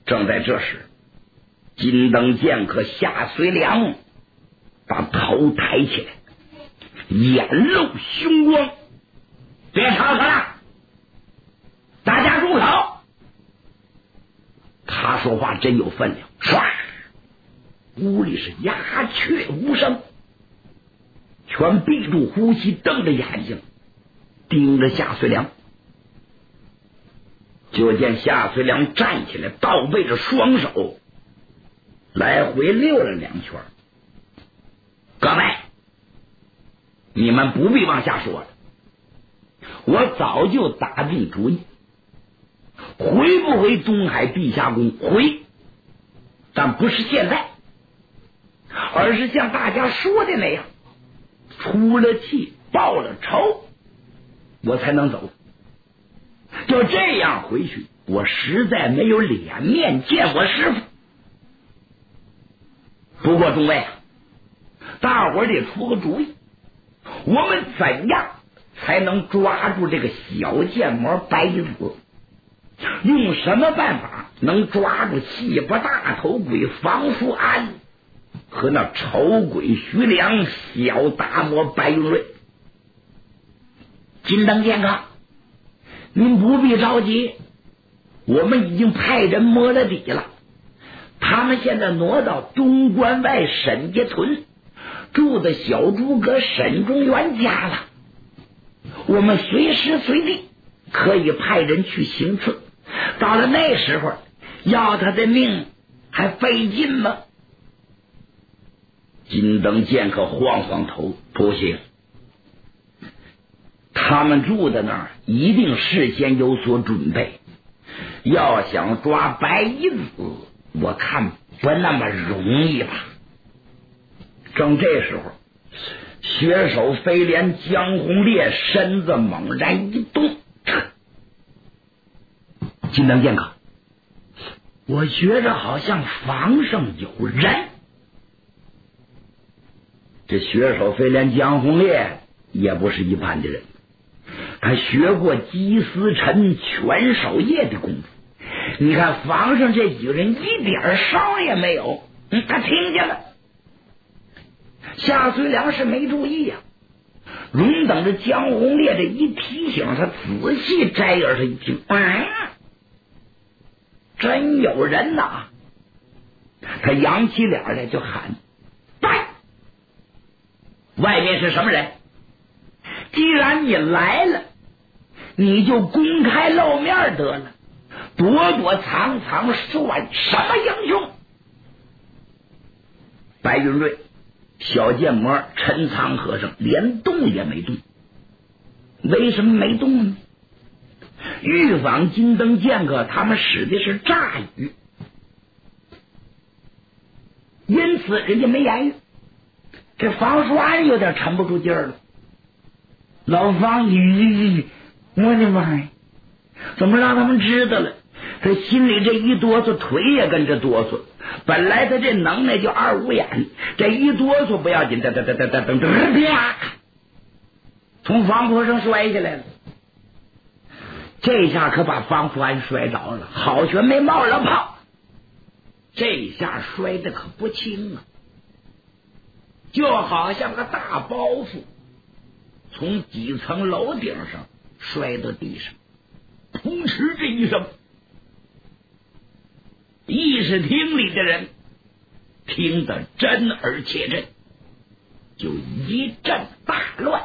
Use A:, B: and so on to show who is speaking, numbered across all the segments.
A: 正在这时，金灯剑客夏遂良把头抬起来，眼露凶光，别吵吵了，大家住口！他说话真有分量，唰，屋里是鸦雀无声，全闭住呼吸，瞪着眼睛盯着夏遂良。就见夏遂良站起来，倒背着双手来回溜了2圈。各位，你们不必往下说了，我早就打定主意，回不回东海地下宫？回，但不是现在，而是像大家说的那样，出了气报了仇，我才能走。就这样回去，我实在没有脸面见我师傅。不过众位啊，大伙儿得出个主意，我们怎样才能抓住这个小剑魔白银子？用什么办法能抓住戏巴大头鬼房叔安和那丑鬼徐良小达摩白云瑞？金灯剑客，您不必着急，我们已经派人摸了底了，他们现在挪到东关外沈家屯，住的小诸葛沈中元家了。我们随时随地可以派人去行刺，到了那时候要他的命还费劲吗？金灯剑客晃晃头，不行，他们住的那儿一定事先有所准备，要想抓白银子，我看不那么容易吧。正这时候，血手飞廉江红烈身子猛然一动，金灯剑客，我觉着好像房上有人。这血手飞廉江红烈也不是一般的人，他学过姬思臣全守夜的功夫。你看房上这几个人一点声也没有，他听见了。夏遂良是没注意呀，容等着江红烈这一提醒，他仔细摘耳朵一听，真有人呐！他扬起脸来就喊：“来！外面是什么人？既然你来了，你就公开露面得了，躲躲藏藏算什么英雄？”白云瑞小剑魔陈仓和尚连动也没动。为什么没动呢？预防金灯剑客他们使的是诈语，因此人家没言语。这房叔安有点沉不住劲儿了。老房，我的妈呀，怎么让他们知道了？他心里这一哆嗦，腿也跟着哆嗦。本来他这能耐就二五眼，这一哆嗦不要紧，啪，从房坡上摔下来了。这下可把房福安摔着了，好悬没冒了泡。这下摔得可不轻啊，就好像个大包袱从几层楼顶上摔到地上，扑哧这一声，议事厅里的人听得震耳且震，就一阵大乱。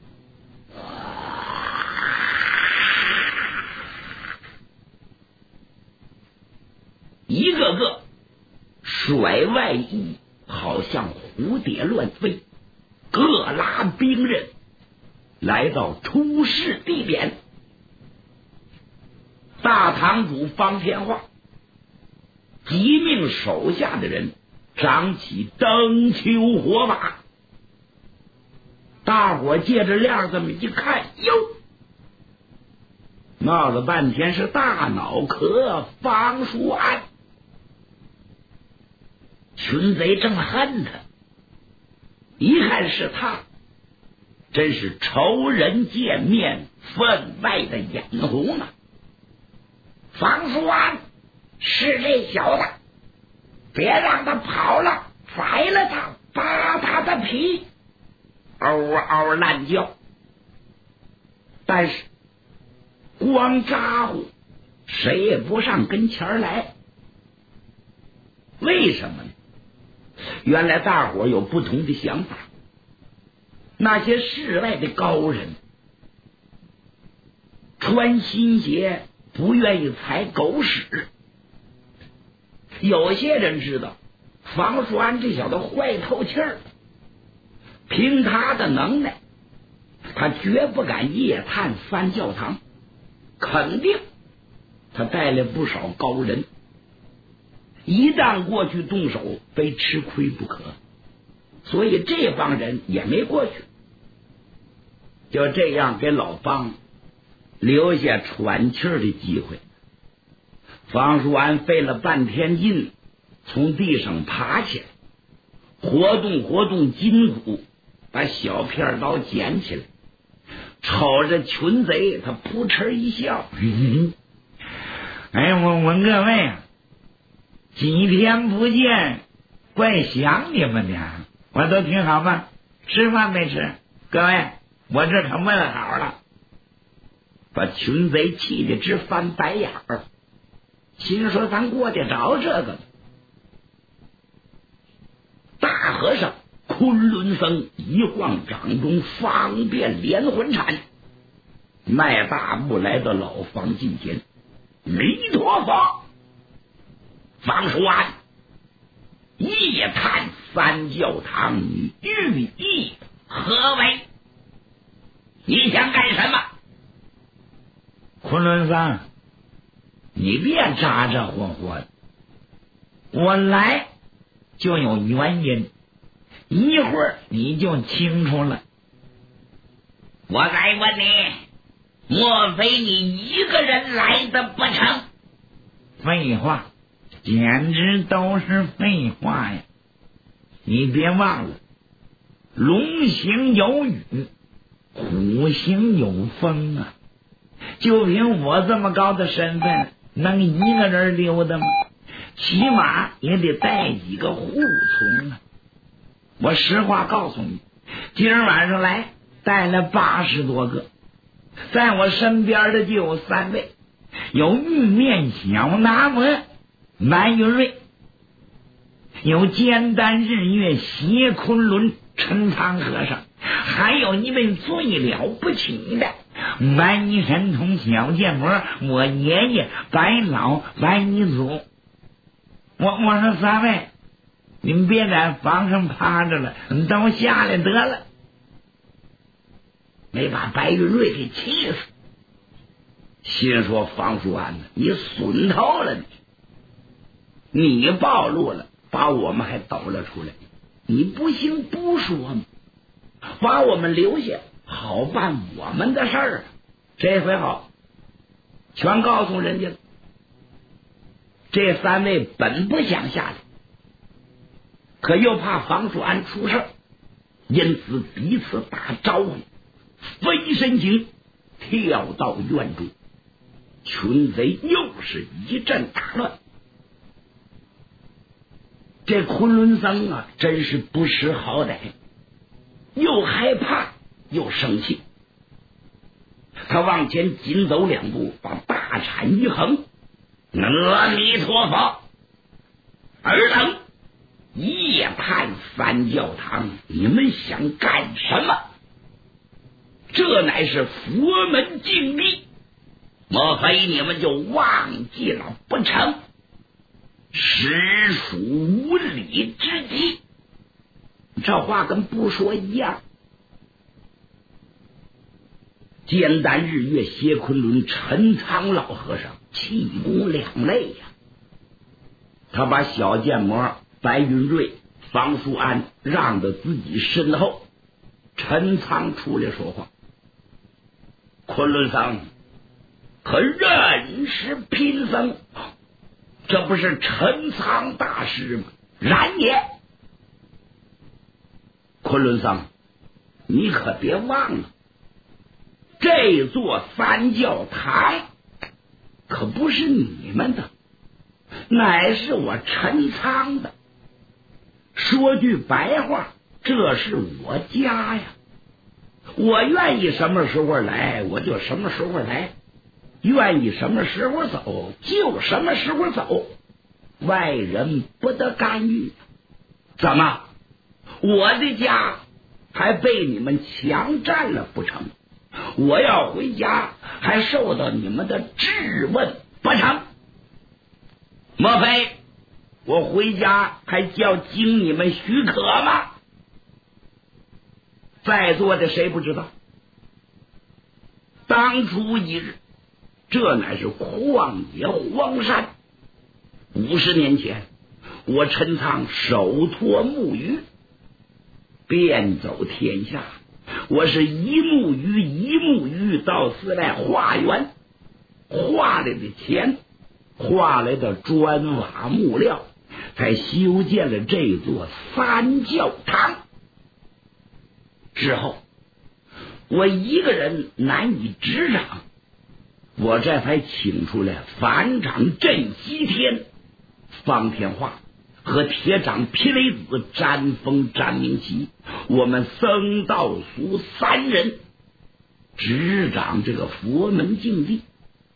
A: 一个个甩外衣，好像蝴蝶乱飞，各拉兵刃来到出事地点。大堂主方天化即命手下的人张起灯球火把，大伙借着亮这么一看，哟，闹了半天是大脑壳方叔安。群贼正恨他，一看是他，真是仇人见面分外的眼红啊！方叔安， 是这小子，别让他跑了，宰了他，扒他的皮，嗷嗷乱叫。但是光咋呼，谁也不上跟前来。为什么呢？原来大伙有不同的想法。那些世外的高人穿新鞋不愿意踩狗屎，有些人知道房叔安这小子坏透气儿，凭他的能耐，他绝不敢夜探三教堂，肯定他带来不少高人，一旦过去动手，非吃亏不可。所以这帮人也没过去，就这样给老方留下喘气儿的机会。方叔安费了半天劲从地上爬起来，活动活动筋骨，把小片刀捡起来，瞅着群贼，他扑哧一笑。哎，我问各位啊，几天不见，怪想你们的。我都挺好吗？吃饭没吃？各位，我这可问好了。把群贼气得直翻白眼儿，心说咱过得着这个吗？大和尚昆仑僧一晃掌中，方便连环铲，迈大步来到老方近前。弥陀佛，方叔安，夜探三教堂，寓意何为？你想干什么？昆仑僧，你别咋咋呼呼的，我来就有原因，一会儿你就清楚了。我再问你，莫非你一个人来的不成？废话，简直都是废话呀！你别忘了，龙行有雨，虎行有风啊！就凭我这么高的身份，能一个人溜达吗？起码也得带几个护从啊！我实话告诉你，今儿晚上来带了80多个，在我身边的就有3位，有玉面小拿摩南云瑞，有肩担日月斜昆仑陈仓和尚，还有一位最了不起的白衣神童小剑魔，我爷爷白老白衣祖。我说3位，你们别在房上趴着了，都下来得了。没把白云瑞给气死，心说方叔安，你损透了你暴露了，把我们还抖了出来，你不行不说吗？把我们留下，好办我们的事儿。这回好，全告诉人家了。这3位本不想下来，可又怕方叔安出事，因此彼此打招呼，飞身行，跳到院中。群贼又是一阵大乱。这昆仑僧啊，真是不识好歹，又害怕又生气。他往前紧走2步，把大铲一横，阿弥陀佛，尔等夜探三教堂，你们想干什么？这乃是佛门禁闭，莫非你们就忘记了不成？实属无礼之极。这话跟不说一样。肩担日月斜昆仑陈仓老和尚气功两类呀，他把小剑魔白云瑞、方叔安让到自己身后。陈仓出来说话：昆仑僧可认识贫僧？这不是陈仓大师吗？然也。昆仑僧，你可别忘了，这座三教堂可不是你们的， 乃是我陈仓的。说句白话，这是我家呀，我愿意什么时候来我就什么时候来，愿意什么时候走就什么时候走，外人不得干预。怎么，我的家还被你们强占了不成？我要回家还受到你们的质问不成？莫非我回家还叫经你们许可吗？在座的谁不知道，当初一日，这乃是旷野荒山。50年前，我陈仓手托木鱼，遍走天下。我是一木鱼一木鱼到此来化缘，化来的钱，化来的砖瓦木料，才修建了这座三教堂。之后我一个人难以执掌，我这才请出来反掌镇西天方天画和铁掌霹雷子詹峰詹明奇，我们僧道俗3人执掌这个佛门境地。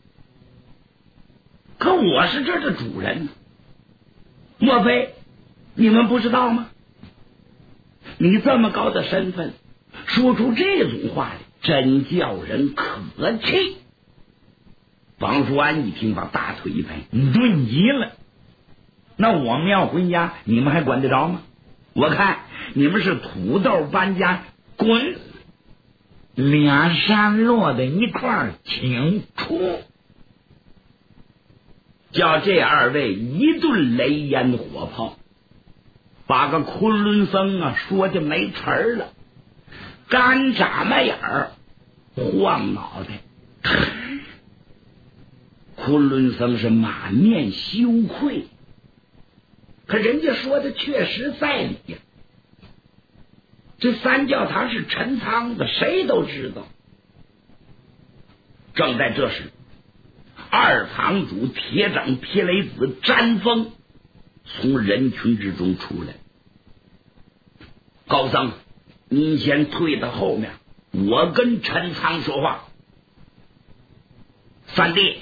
A: 可我是这的主人，莫非你们不知道吗？你这么高的身份说出这种话来，真叫人可气。王叔安一听，把大腿一拍，你顿极了。那我们要回家，你们还管得着吗？我看你们是土豆搬家，滚！俩山落在一块儿，请出！叫这2位一顿雷烟火炮，把个昆仑僧啊说的没词儿了，干眨巴眼儿，晃脑袋。昆仑僧是满面羞愧，可人家说的确实在理呀。这三教堂是陈仓的，谁都知道。正在这时，二堂主铁掌霹雷子詹峰从人群之中出来。高僧，您先退到后面，我跟陈仓说话。三弟，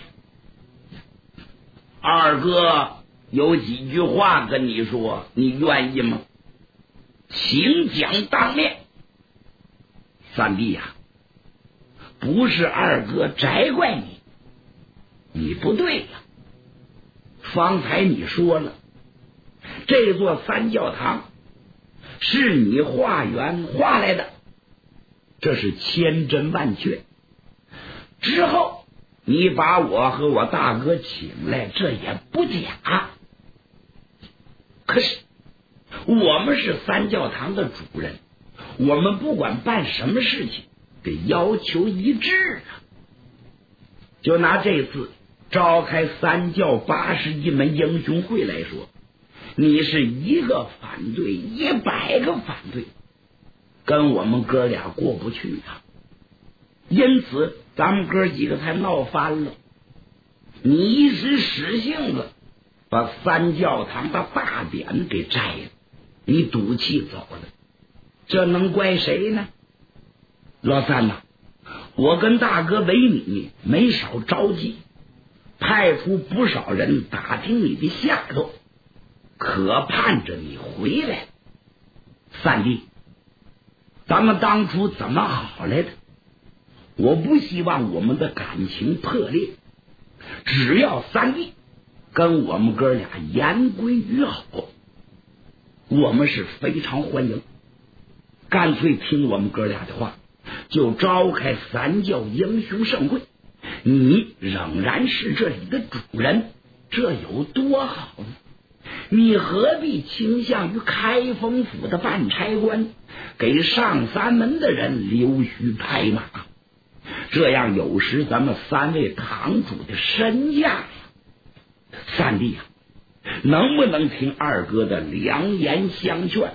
A: 二哥有几句话跟你说，你愿意吗？请讲当面。三弟呀，不是二哥责怪你，你不对呀。方才你说了，这座三教堂是你化缘化来的，这是千真万确。之后你把我和我大哥请来，这也不假。可是我们是三教堂的主人，我们不管办什么事情得要求一致啊。就拿这次召开三教81门英雄会来说，你是一个反对100个反对，跟我们哥俩过不去啊。因此咱们哥几个才闹翻了。你一时使性子，把三教堂的大匾给摘了，你赌气走了，这能怪谁呢？老三呐，我跟大哥为你没少着急，派出不少人打听你的下落，可盼着你回来。三弟，咱们当初怎么好来的？我不希望我们的感情破裂，只要三弟跟我们哥俩言归于好，我们是非常欢迎。干脆听我们哥俩的话，就召开三教英雄盛会，你仍然是这里的主人，这有多好呢？你何必倾向于开封府的办差官，给上三门的人溜须拍马？这样有时咱们3位堂主的身价呀。三弟啊，能不能听二哥的良言相劝？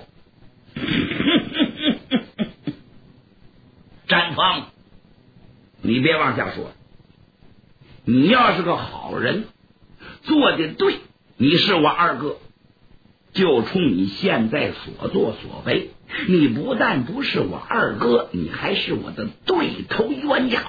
A: 詹芳，你别往下说，你要是个好人，做的对， 你是我二哥，就冲你现在所作所为，你不但不是我二哥，你还是我的对头冤家。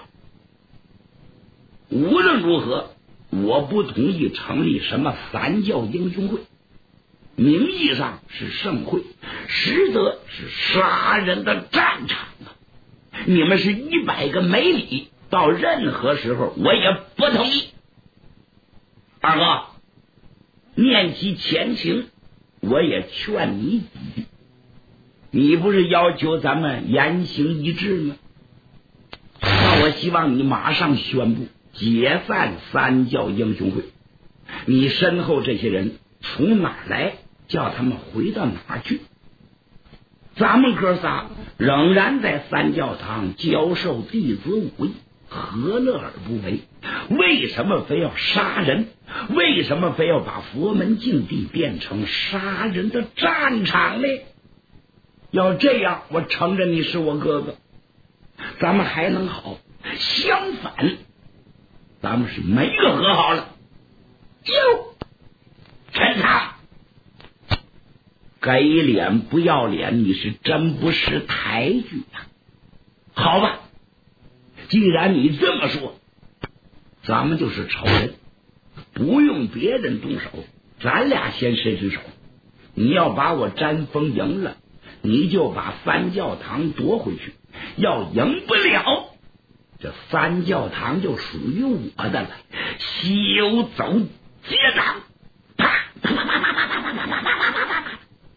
A: 无论如何，我不同意成立什么三教英雄会，名义上是盛会，实则是杀人的战场啊！你们是100个没理，到任何时候我也不同意。二哥，念其前情，我也劝你几句。你不是要求咱们言行一致吗？那我希望你马上宣布解散三教英雄会。你身后这些人从哪儿来，叫他们回到哪儿去。咱们哥仨仍然在三教堂教授弟子武艺，何乐而不为？为什么非要杀人？为什么非要把佛门净地变成杀人的战场呢？要这样，我承认你是我哥哥，咱们还能好。相反，咱们是没个和好了。哟，陈仓，给脸不要脸，你是真不识抬举呀！好吧，既然你这么说，咱们就是仇人，不用别人动手，咱俩先伸手。你要把我詹峰赢了，你就把三教堂夺回去；要赢不了，这三教堂就属于我的了。休走接掌！啪啪啪啪啪啪啪啪啪啪啪啪啪！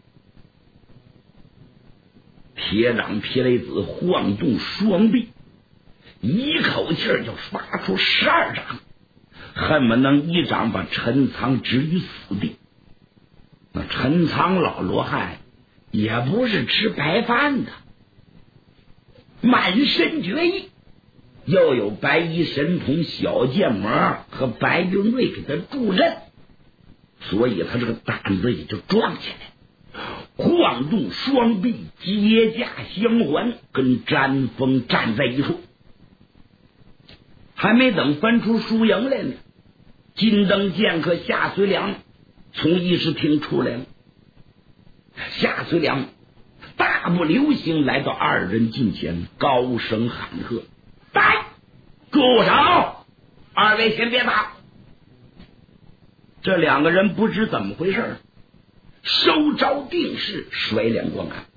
A: 铁掌皮雷子晃动双臂，一口气就发出12掌，恨不能一掌把陈仓置于死地。那陈仓老罗汉也不是吃白饭的，满身绝艺，又有白衣神童小剑魔和白云瑞给他助阵，所以他这个胆子也就壮起来，晃动双臂，接驾相还，跟詹峰站在一处。还没等分出输赢来呢，金灯剑客夏随良从议事厅出来了。夏随良大步流星来到二人近前，高声喊喝：“来，住手！二位先别打！”这两个人不知怎么回事，收招定势，甩脸观看。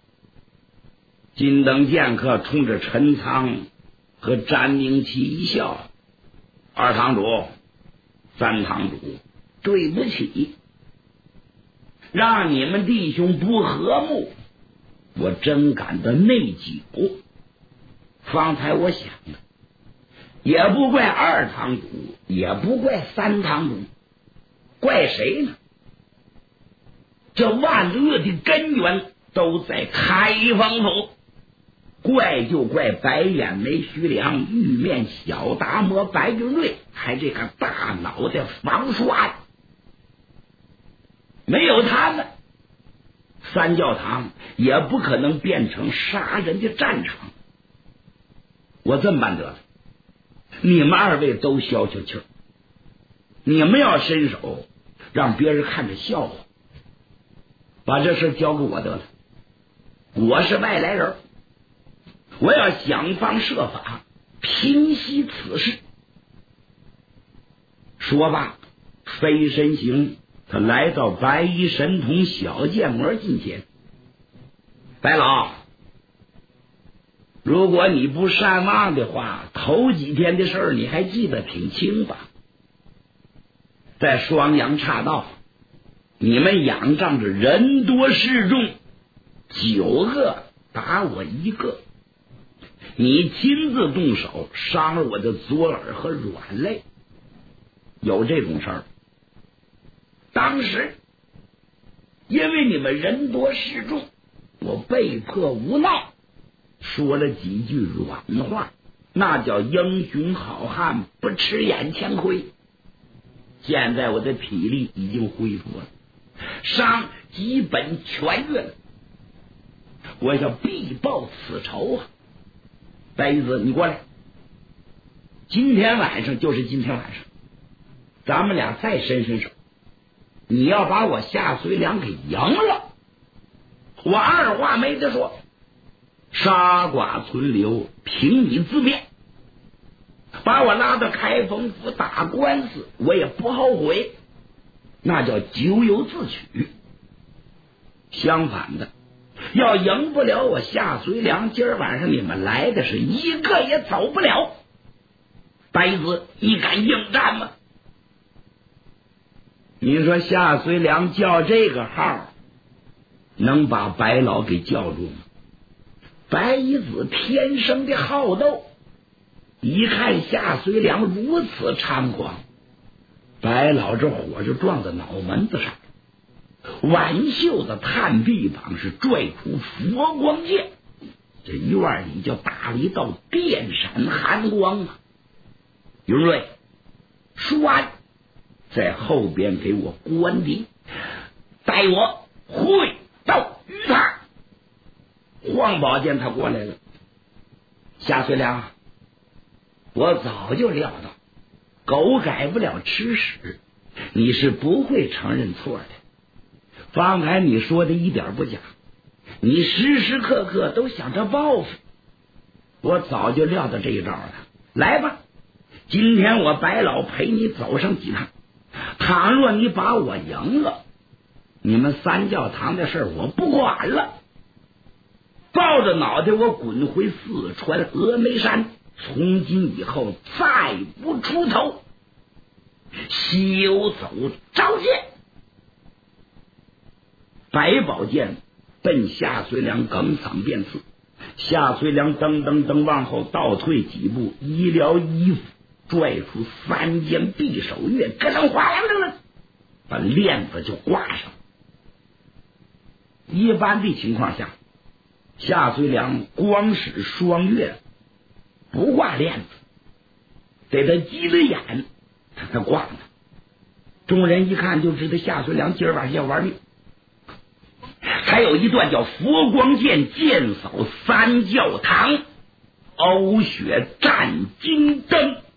A: 金灯剑客冲着陈仓和詹明奇一笑：“二堂主，三堂主，对不起，让你们弟兄不和睦，我真感到内疚。方才我想了，也不怪二堂主，也不怪三堂主，怪谁呢？这万恶的根源都在开封府，怪就怪白眼眉徐良、玉面小达摩白云瑞，还这个大脑袋房刷。没有他们，三教堂也不可能变成杀人的战场。我这么办得了，你们二位都消消气儿，你们要伸手让别人看着笑话，把这事交给我得了。我是外来人，我要想方设法平息此事。说罢，飞身行，他来到白衣神童小剑魔近前。白老，如果你不善忘的话，头几天的事儿你还记得挺清吧？在双阳岔道，你们仰仗着人多势众，9个打我1个，你亲自动手伤了我的左耳和软肋，有这种事儿。当时因为你们人多势众，我被迫无奈说了几句软话，那叫英雄好汉不吃眼前亏。现在我的体力已经恢复了，伤基本痊愈了，我要必报此仇啊！白衣子，你过来，今天晚上就是今天晚上，咱们俩再伸伸手， 你要把我夏遂良给赢了，我二话没得说，杀剐存留，凭你自便，把我拉到开封府打官司，我也不后悔，那叫咎由自取。相反的，要赢不了我夏遂良，今儿晚上你们来的是一个也走不了。呆子，你敢应战吗？你说夏遂良叫这个号，能把白老给叫住吗？白夷子天生的好斗，一看夏遂良如此猖狂，白老这火就撞在脑门子上，挽袖子探臂膀，是拽出佛光剑，这院里就打了一道电闪寒光啊！云瑞，说完在后边给我关敌，带我会到于他。黄宝见他过来了，夏遂良，我早就料到狗改不了吃屎，你是不会承认错的。方才你说的一点不假，你时时刻刻都想着报复，我早就料到这一招了。来吧，今天我白老陪你走上几趟，倘若你把我赢了，你们三教堂的事我不管了，抱着脑袋我滚回四川峨眉山，从今以后再不出头，休走召见。白宝剑奔夏遂良哽嗓便刺，夏遂良噔噔噔往后倒退几步，一撩衣服，拽出三件匕首钺，咯噔哗啦啦，把链子就挂上。一般的情况下，夏遂良光使双钺不挂链子，得他急了眼他才挂呢。众人一看就知道夏遂良今儿晚上要玩命。还有一段叫佛光剑剑扫三教堂，呕血战金灯。